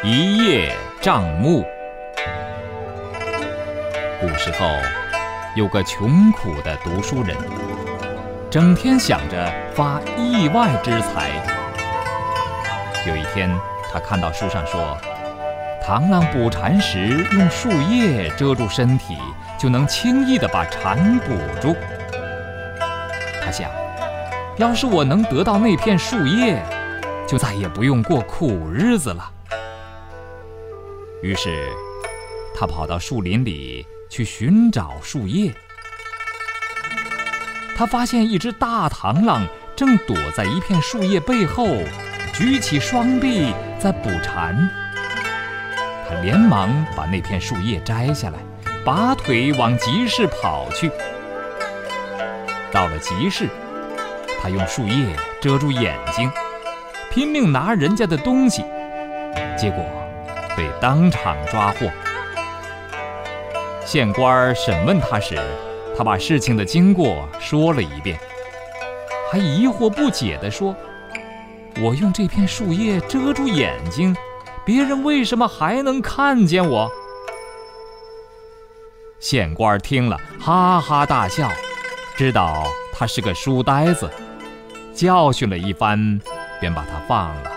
一叶障目。古时候，有个穷苦的读书人，整天想着发意外之财。有一天，他看到书上说，螳螂捕蝉时用树叶遮住身体，就能轻易地把蝉捕住。他想，要是我能得到那片树叶，就再也不用过苦日子了。于是，他跑到树林里去寻找树叶。他发现一只大螳螂正躲在一片树叶背后，举起双臂在捕蝉。他连忙把那片树叶摘下来，拔腿往集市跑去。到了集市，他用树叶遮住眼睛，拼命拿人家的东西，结果被当场抓获。县官审问他时，他把事情的经过说了一遍，还疑惑不解地说：“我用这片树叶遮住眼睛，别人为什么还能看见我？”县官听了哈哈大笑，知道他是个书呆子，教训了一番，便把他放了。